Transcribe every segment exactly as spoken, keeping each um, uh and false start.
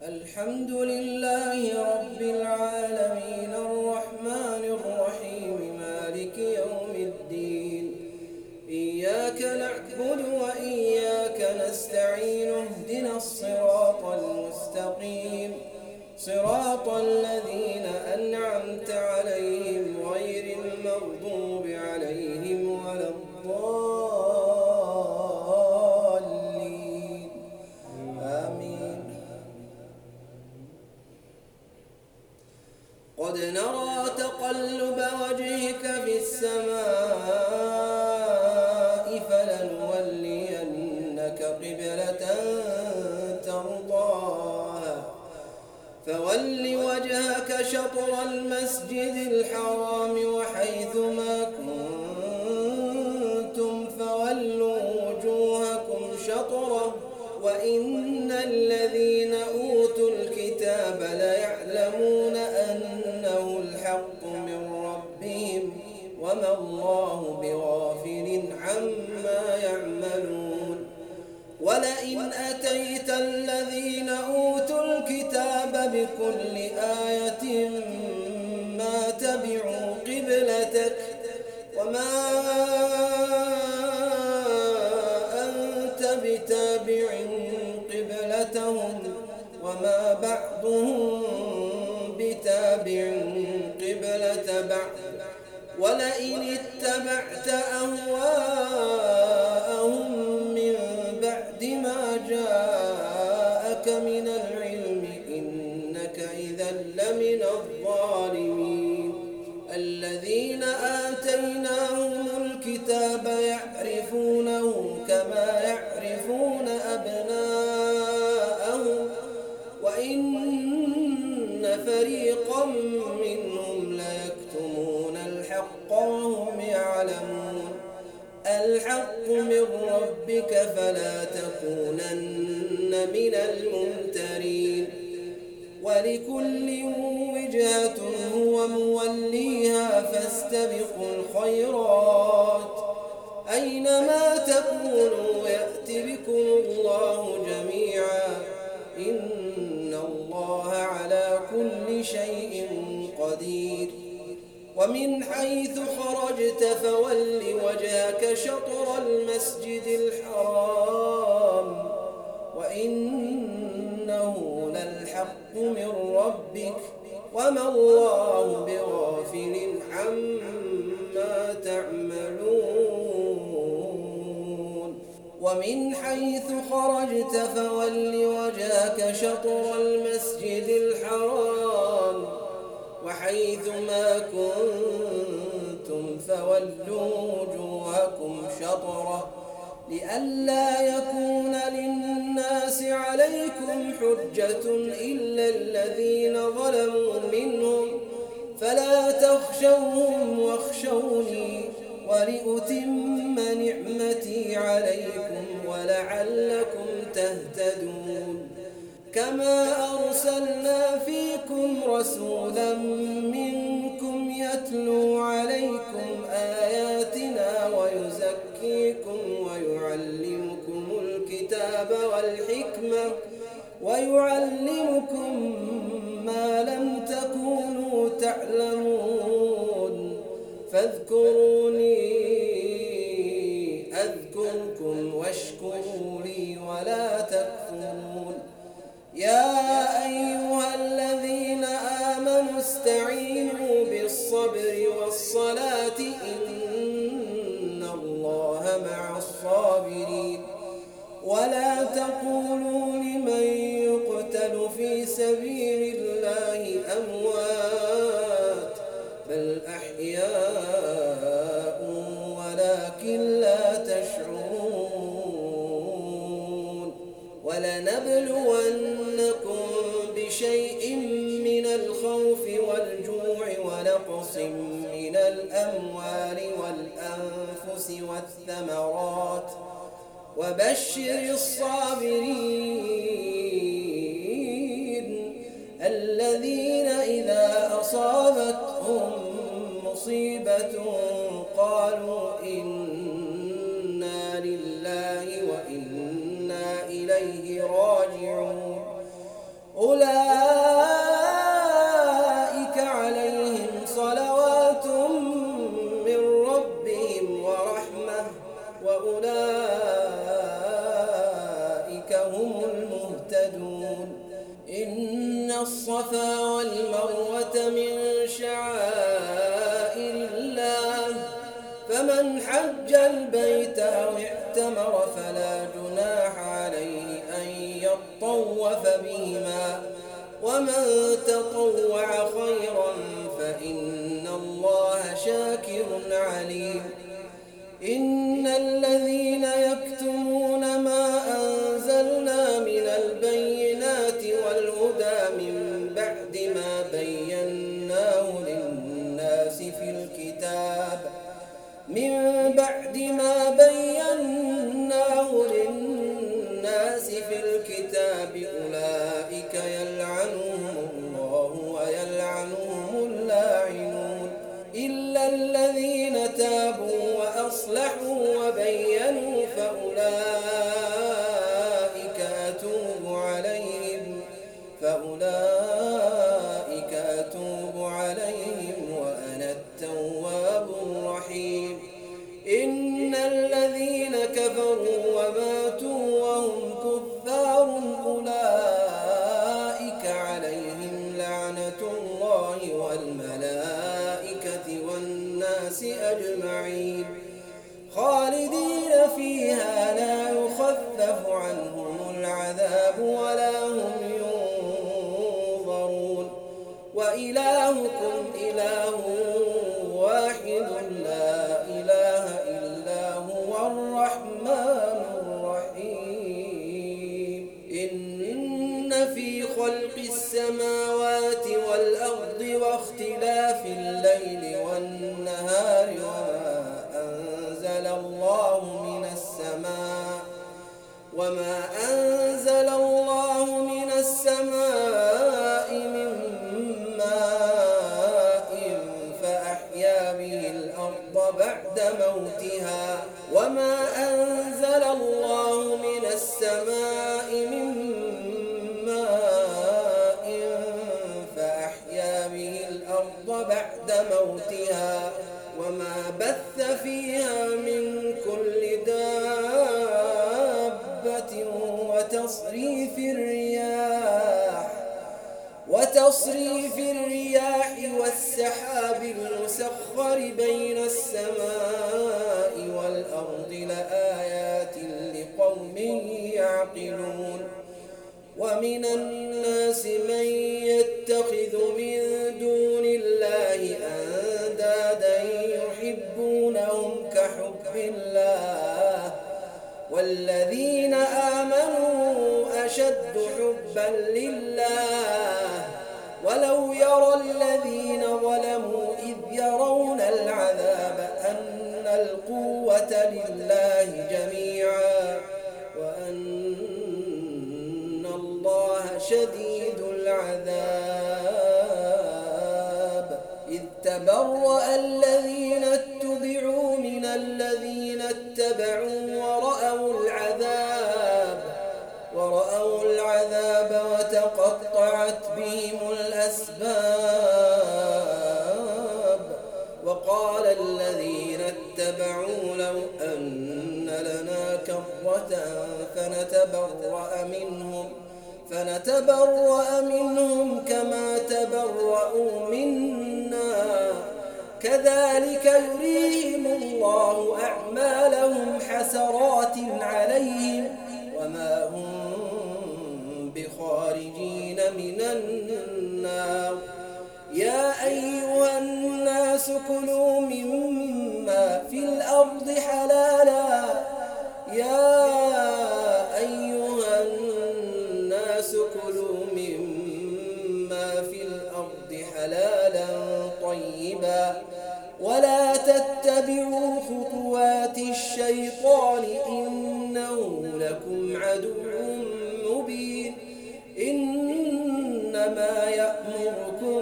الحمد لله رب العالمين الرحمن الرحيم مالك يوم الدين. إياك نعبد وإياك نستعين اهدنا الصراط المستقيم صراط الذين أنعمت عليهم غير المغضوب عليهم ولا الضالين آمين. قد نرى تقلب وجهك في السماء فلنولينك قبلة ترضاها فول وجهك شطر المسجد الحرام وحيث ما كنتم فولوا وجوهكم شطره وإن الذين أوتوا الكتاب ليعلمون أنه الحق من ربهم وما الله بغافل عما يعملون. ولئن أتيت الذين أوتوا الكتاب بكل آية ما تبعوا قبلتك وما أنت بتابع قبلتهم وما بعضهم بتابع قبلة بعض ولئن اتبعت أهواءهم من بعد ما جاءك من العلم إنك إذا لمن الظالمين. الذين آتيناهم الكتاب يعرفونه كما يعرفون أبناءهم وإن فريقا منهم ليكتمون الحق وهم يعلمون. الحق من ربك فلا تكونن من الممترين. ولكل وجهة هو موليها فاستبقوا الخيرات أينما تكونوا يأت بكم الله جميعا إن الله على كل شيء قدير. ومن حيث خرجت فول وجهك شطر المسجد الحرام وإنه للحق من ربك وما الله بغافل عما تعملون. ومن حيث خرجت فول وجهك شطر المسجد الحرام وحيث ما كنتم فولوا وجوهكم شطره لئلا يكون للناس عليكم حجة إلا الذين ظلموا منهم فلا تخشوهم واخشوني ولأتم نعمتي عليكم ولعلكم تهتدون. كما أرسلنا فيكم رسولا منكم يتلو عليكم آياتنا ويزكيكم ويعلمكم الكتاب والحكمة ويعلمكم ما لم تكونوا تعلمون فاذكروني أذكركم واشكروا لي ولا تكفرون. يا أيها الذين آمنوا استعينوا بالصبر والصلاة إن الله مع الصابرين. ولا تقولوا لمن يقتل في سبيل الله أموات بل أحياء ولكن لا تشعرون. ولنبلونكم بشيء من الخوف والجوع ونقص من الأموال والأنفس والثمرات وبشر الصابرين الذين إذا أصابتهم مصيبة قالوا إنا لله وإنا إليه راجعون. أولئك عليهم صلوات من ربهم ورحمة وأولئك هم المهتدون إن الصفا والمروة من شعائر الله فمن حج البيت أو اعتمر فلا جناح عليه أن يطوف بهما ومن تطوع خيرا فإن الله شاكر عليم إن الذين يكتمون ما أنزلنا من البينات والهدى من بعد ما بيناه للناس في الكتاب من بعد ما بيناه للناس في الكتاب أولئك يلعنهم الله ويلعنهم اللاعنون إلا الذين تابوا وأصلحوا وبينوا فأولئك أتوب عليهم فأولئك أتوب عليهم وأنا التواب الرحيم إن الذين كفروا وماتوا وهم كفار أولئك عليهم لعنة الله والملائكة والناس أجمعين خالدين فيها لا يخفف عنهم العذاب ولا هم ينظرون وإلهكم إله واحد لا إله إلا هو الرحمن الرحيم إن في خلق السماوات والأرض واختلاف الليل والنهار وما أنزل الله من السماء وما أنزل الله من السماء من ماء فأحيا به الأرض بعد موتها وما أنزل الله من السماء من ماء فأحيا به الأرض بعد موتها وما بث فيها من كل دابة وتصريف الرياح وتصريف الرياح والسحاب المسخر بين السماء والأرض لآيات لقوم يعقلون ومن الناس من يتخذ من دون الله أندادا يحبونهم كحب الله والذين آمنوا أشد حبا لله ولو يرى الذين ظلموا إذ يرون العذاب أن القوة لله جميعا وأن الله شديد العذاب إذ تبرأ الذين اتبعوا من الذين اتبعوا ورأوا العذاب ورأوا العذاب وتقطعت بهم الأسباب وقال الذين اتبعوا لو أن لنا كرة فنتبرأ منهم فنتبرأ منهم كما تبرأوا منا كذلك يريهم الله أعمالهم حسرات عليهم وما هم بخارجين من النار يا أيها الناس كلوا مما في الأرض حلالا يا أيها الناس كلوا مما في الأرض حلالا طيبا ولا تتبعوا خطوات الشيطان إنه لكم عدو مبين إنما يأمركم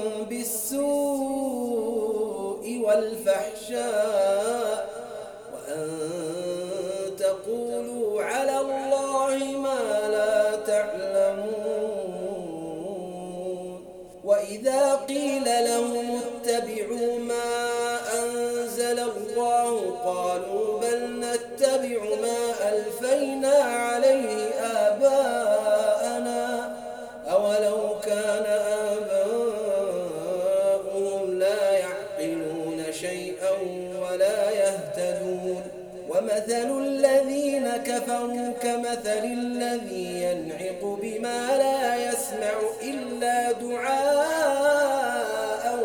بالسوء والفحشاء وأن تقولوا على الله ما لا تعلمون وإذا قيل لهم اتبعوا ما أنزل الله قالوا بل نتبع ما ألفينا عليه آباءنا أولو كان آباؤهم لا يعقلون شيئا ولا يهتدون ومثل الذين كفروا كمثل الذي ينعق بما لا يسمع إلا دعاء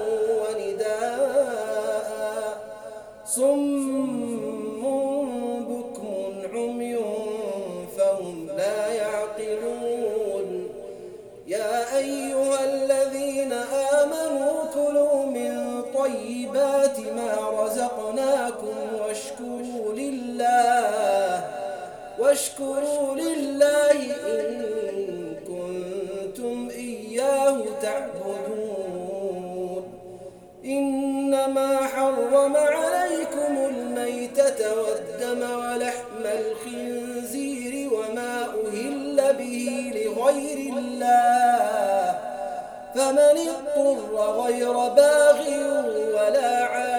ونداء صم بكم عمي فهم لا يعقلون يا أيها الذين آمنوا كلوا من طيبات ما رزقناكم واشكروا لله واشكروا لله إن كنتم إياه تعبدون إنما حرم عليكم الميتة والدم ولحم الخنزير وما أهل به لغير الله فمن اضطر غير باغ ولا عاد